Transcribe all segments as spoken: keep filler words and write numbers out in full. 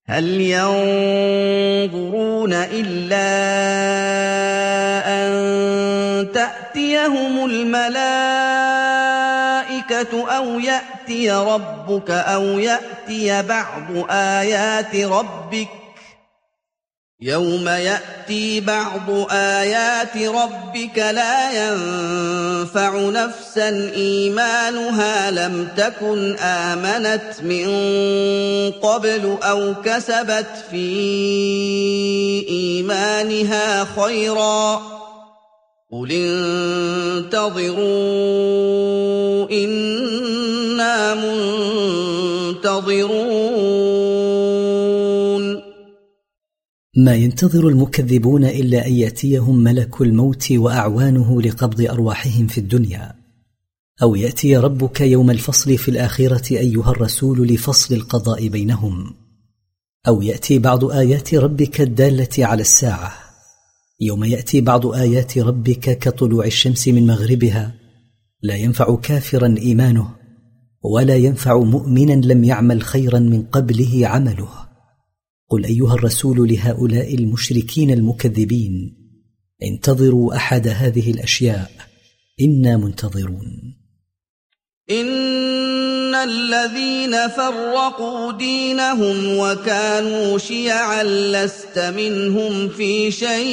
هل ينظرون إلا أن تأتيهم الملائكة أو يأتي ربك أو يأتي بعض آيات ربك يوم يأتي بعض آيات ربك لا ينفع نفسا إيمانها لم تكن آمنت من قبل أو كسبت في إيمانها خيرا قل انتظروا إنا منتظرون. ما ينتظر المكذبون إلا أن يأتيهم ملك الموت وأعوانه لقبض أرواحهم في الدنيا، أو يأتي ربك يوم الفصل في الآخرة أيها الرسول لفصل القضاء بينهم، أو يأتي بعض آيات ربك الدالة على الساعة. يوم يأتي بعض آيات ربك كطلوع الشمس من مغربها لا ينفع كافرا إيمانه، ولا ينفع مؤمنا لم يعمل خيرا من قبله عمله. قل أيها الرسول لهؤلاء المشركين المكذبين: انتظروا أحد هذه الأشياء إنا منتظرون. إن الذين فرقوا دينهم وكانوا شيعا لست منهم في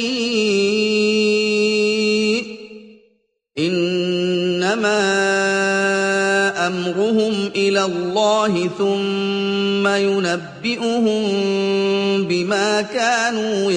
شيء إنما أمرهم إلى الله ثم ينبئهم بما كانوا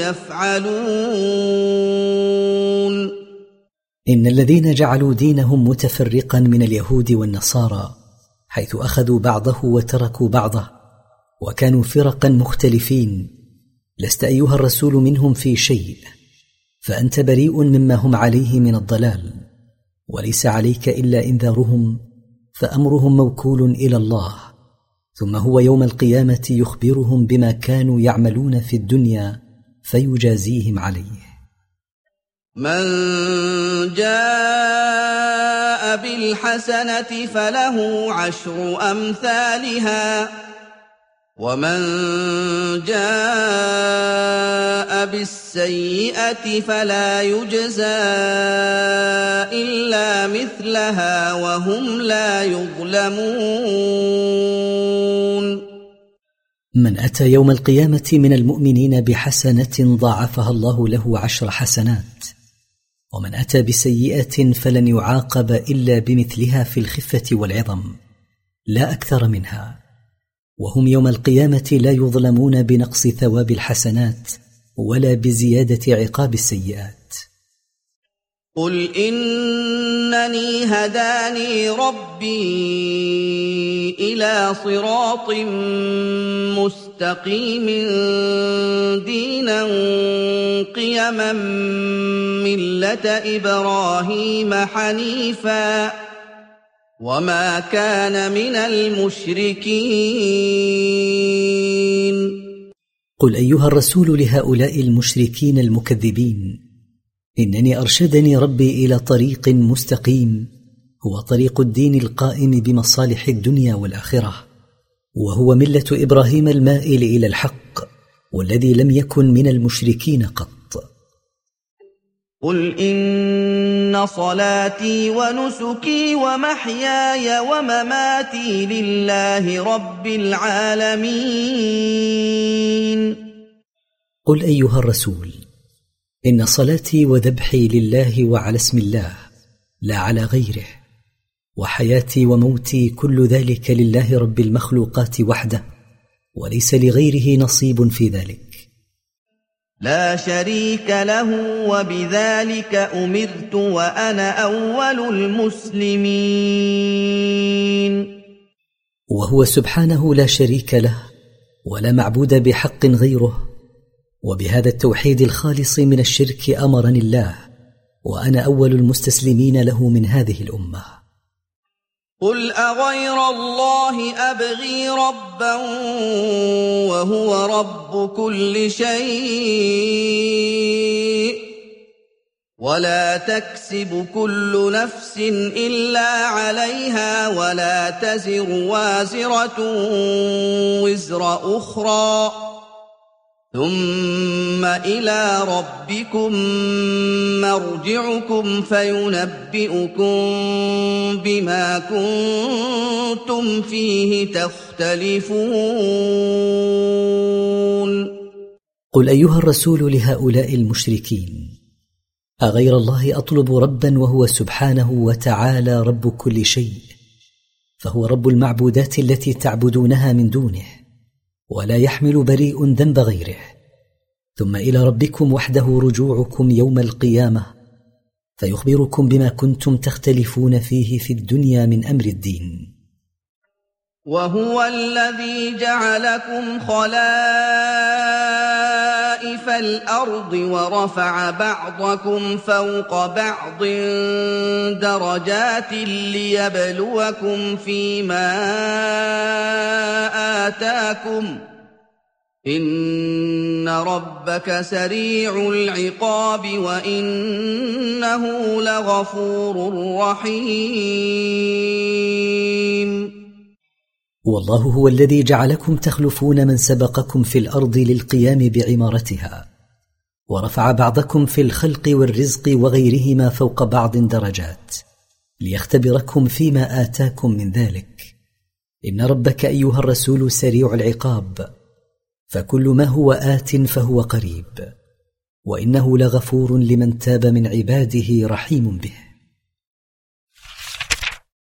يفعلون. إن الذين جعلوا دينهم متفرقا من اليهود والنصارى حيث أخذوا بعضه وتركوا بعضه وكانوا فرقا مختلفين، لست أيها الرسول منهم في شيء، فأنت بريء مما هم عليه من الضلال، وليس عليك إلا إنذارهم، فأمرهم موكول إلى الله، ثم هو يوم القيامة يخبرهم بما كانوا يعملون في الدنيا فيجازيهم عليه. من جاء بالحسنة فله عشر أمثالها ومن جاء بالسيئة فلا يجزى إلا مثلها وهم لا يظلمون. من أتى يوم القيامة من المؤمنين بحسنة ضاعفها الله له عشر حسنات، ومن أتى بسيئة فلن يعاقب إلا بمثلها في الخفة والعظم لا أكثر منها، وهم يوم القيامة لا يظلمون بنقص ثواب الحسنات ولا بزيادة عقاب السيئات. قل إنني هداني ربي إلى صراط مستقيم دينا قيما ملة إبراهيم حنيفا وما كان من المشركين. قل أيها الرسول لهؤلاء المشركين المكذبين: إنني أرشدني ربي إلى طريق مستقيم هو طريق الدين القائم بمصالح الدنيا والآخرة، وهو ملة إبراهيم المائل إلى الحق والذي لم يكن من المشركين قط. قل إن صلاتي ونسكي ومحياي ومماتي لله رب العالمين. قل أيها الرسول: إن صلاتي وذبحي لله وعلى اسم الله لا على غيره، وحياتي وموتي كل ذلك لله رب المخلوقات وحده، وليس لغيره نصيب في ذلك. لا شريك له وبذلك أمرت وأنا أول المسلمين. وهو سبحانه لا شريك له ولا معبود بحق غيره، وبهذا التوحيد الخالص من الشرك أمرني الله، وأنا أول المستسلمين له من هذه الأمة. قل أغير الله أبغي ربا وهو رب كل شيء ولا تكسب كل نفس إلا عليها ولا تزر وازرة وزر أخرى ثم إلى ربكم مرجعكم فينبئكم بما كنتم فيه تختلفون. قل أيها الرسول لهؤلاء المشركين: أغير الله أطلب ربا وهو سبحانه وتعالى رب كل شيء، فهو رب المعبودات التي تعبدونها من دونه، ولا يحمل بريء ذنب غيره. ثم إلى ربكم وحده رجوعكم يوم القيامة، فيخبركم بما كنتم تختلفون فيه في الدنيا من أمر الدين. وهو الذي جعلكم خلائف الأرض ورفع بعضكم فوق بعض درجات ليبلوكم فيما آتاكم إن ربك سريع العقاب وإنه لغفور رحيم. والله هو الذي جعلكم تخلفون من سبقكم في الأرض للقيام بعمارتها، ورفع بعضكم في الخلق والرزق وغيرهما فوق بعض درجات ليختبركم فيما آتاكم من ذلك. إن ربك أيها الرسول سريع العقاب، فكل ما هو آت فهو قريب، وإنه لغفور لمن تاب من عباده رحيم به.